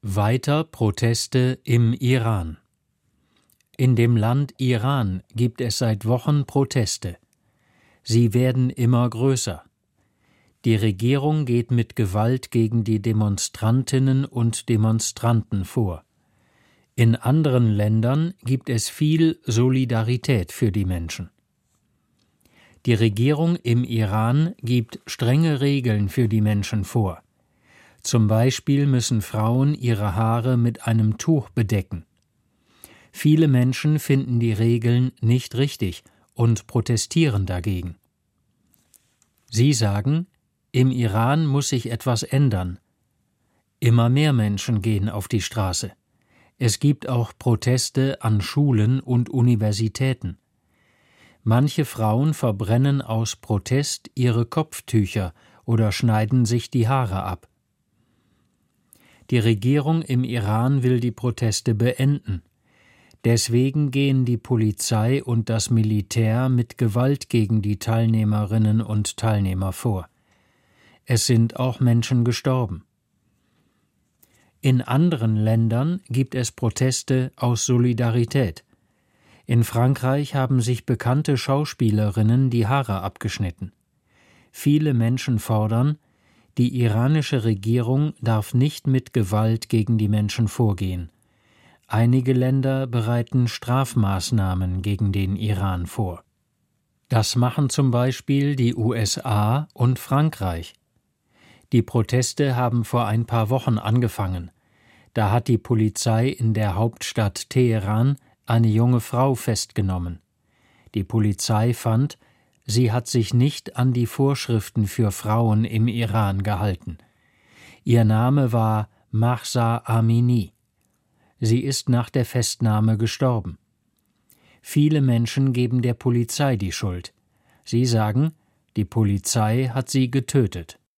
Weiter Proteste im Iran. In dem Land Iran gibt es seit Wochen Proteste. Sie werden immer größer. Die Regierung geht mit Gewalt gegen die Demonstrantinnen und Demonstranten vor. In anderen Ländern gibt es viel Solidarität für die Menschen. Die Regierung im Iran gibt strenge Regeln für die Menschen vor. Zum Beispiel müssen Frauen ihre Haare mit einem Tuch bedecken. Viele Menschen finden die Regeln nicht richtig und protestieren dagegen. Sie sagen, im Iran muss sich etwas ändern. Immer mehr Menschen gehen auf die Straße. Es gibt auch Proteste an Schulen und Universitäten. Manche Frauen verbrennen aus Protest ihre Kopftücher oder schneiden sich die Haare ab. Die Regierung im Iran will die Proteste beenden. Deswegen gehen die Polizei und das Militär mit Gewalt gegen die Teilnehmerinnen und Teilnehmer vor. Es sind auch Menschen gestorben. In anderen Ländern gibt es Proteste aus Solidarität. In Frankreich haben sich bekannte Schauspielerinnen die Haare abgeschnitten. Viele Menschen fordern, die iranische Regierung darf nicht mit Gewalt gegen die Menschen vorgehen. Einige Länder bereiten Strafmaßnahmen gegen den Iran vor. Das machen zum Beispiel die USA und Frankreich. Die Proteste haben vor ein paar Wochen angefangen. Da hat die Polizei in der Hauptstadt Teheran eine junge Frau festgenommen. Die Polizei fand, sie hat sich nicht an die Vorschriften für Frauen im Iran gehalten. Ihr Name war Mahsa Amini. Sie ist nach der Festnahme gestorben. Viele Menschen geben der Polizei die Schuld. Sie sagen, die Polizei hat sie getötet.